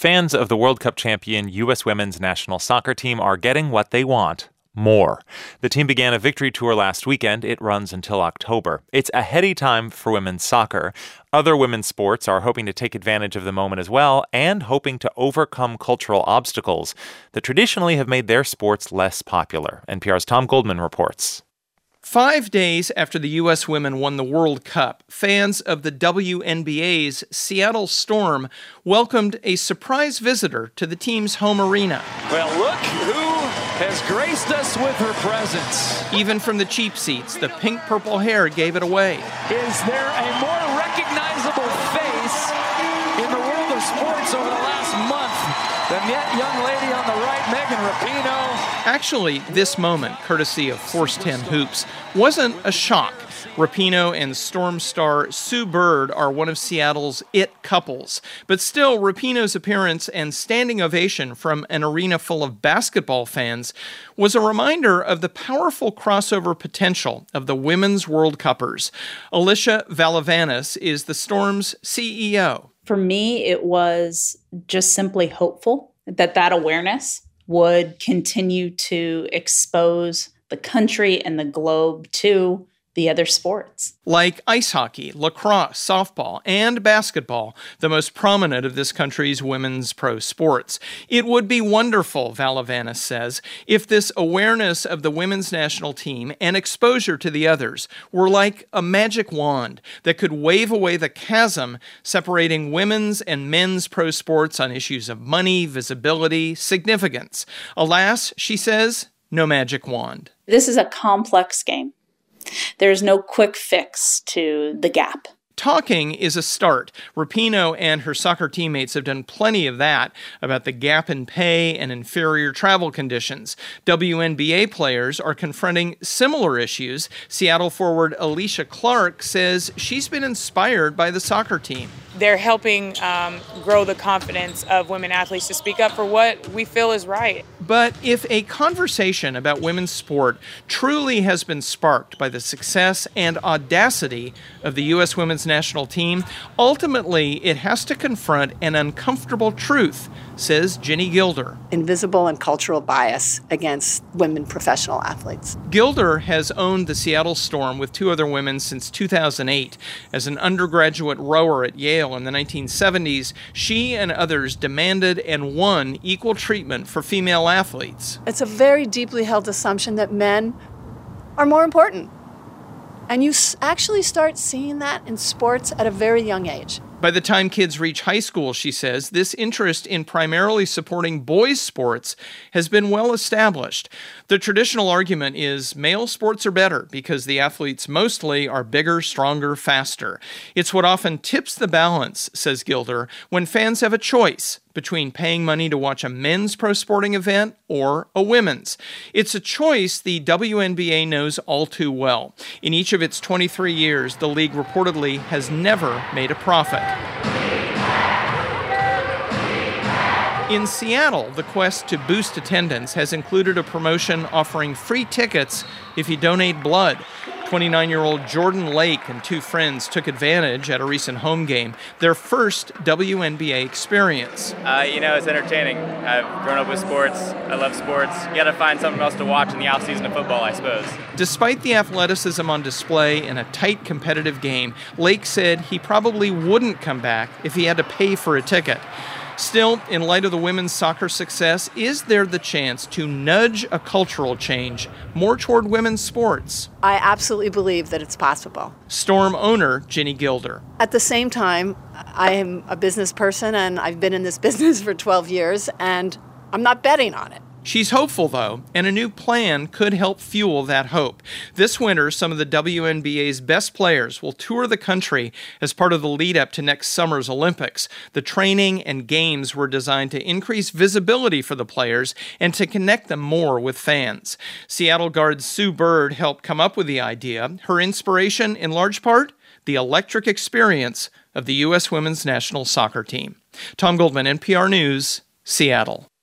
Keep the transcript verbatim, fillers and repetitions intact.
Fans of the World Cup champion U S women's national soccer team are getting what they want. More. The team began a victory tour last weekend. It runs until October. It's a heady time for women's soccer. Other women's sports are hoping to take advantage of the moment as well and hoping to overcome cultural obstacles that traditionally have made their sports less popular. N P R's Tom Goldman reports. Five days after the U S women won the World Cup, fans of the W N B A's Seattle Storm welcomed a surprise visitor to the team's home arena. Well, look who has graced us with her presence. Even from the cheap seats, the pink-purple hair gave it away. Is there a more recognizable face in the world of sports over the last month than that young lady on the right, Megan Rapinoe? Actually, this moment, courtesy of Force ten Hoops, wasn't a shock. Rapinoe and Storm star Sue Bird are one of Seattle's it couples. But still, Rapinoe's appearance and standing ovation from an arena full of basketball fans was a reminder of the powerful crossover potential of the women's World Cuppers. Alicia Valavanis is the Storm's C E O. For me, it was just simply hopeful that that awareness would continue to expose the country and the globe to the other sports. Like ice hockey, lacrosse, softball, and basketball, the most prominent of this country's women's pro sports. It would be wonderful, Valavanis says, if this awareness of the women's national team and exposure to the others were like a magic wand that could wave away the chasm separating women's and men's pro sports on issues of money, visibility, significance. Alas, she says, no magic wand. This is a complex game. There's no quick fix to the gap. Talking is a start. Rapinoe and her soccer teammates have done plenty of that about the gap in pay and inferior travel conditions. W N B A players are confronting similar issues. Seattle forward Alicia Clark says she's been inspired by the soccer team. They're helping um, grow the confidence of women athletes to speak up for what we feel is right. But if a conversation about women's sport truly has been sparked by the success and audacity of the U S women's national team, ultimately it has to confront an uncomfortable truth, says Ginny Gilder. Invisible and cultural bias against women professional athletes. Gilder has owned the Seattle Storm with two other women since two thousand eight. As an undergraduate rower at Yale in the nineteen seventies, she and others demanded and won equal treatment for female athletes. It's a very deeply held assumption that men are more important. And you actually start seeing that in sports at a very young age. By the time kids reach high school, she says, this interest in primarily supporting boys' sports has been well established. The traditional argument is male sports are better because the athletes mostly are bigger, stronger, faster. It's what often tips the balance, says Gilder, when fans have a choice between paying money to watch a men's pro sporting event or a women's. It's a choice the W N B A knows all too well. In each of its twenty-three years, the league reportedly has never made a profit. In Seattle, the quest to boost attendance has included a promotion offering free tickets if you donate blood. twenty-nine-year-old Jordan Lake and two friends took advantage at a recent home game, their first W N B A experience. Uh, you know, it's entertaining. I've grown up with sports. I love sports. You gotta find something else to watch in the off-season of football, I suppose. Despite the athleticism on display in a tight competitive game, Lake said he probably wouldn't come back if he had to pay for a ticket. Still, in light of the women's soccer success, is there the chance to nudge a cultural change more toward women's sports? I absolutely believe that it's possible. Storm owner Ginny Gilder. At the same time, I am a business person and I've been in this business for twelve years and I'm not betting on it. She's hopeful, though, and a new plan could help fuel that hope. This winter, some of the W N B A's best players will tour the country as part of the lead-up to next summer's Olympics. The training and games were designed to increase visibility for the players and to connect them more with fans. Seattle guard Sue Bird helped come up with the idea. Her inspiration, in large part, the electric experience of the U S women's national soccer team. Tom Goldman, N P R News, Seattle.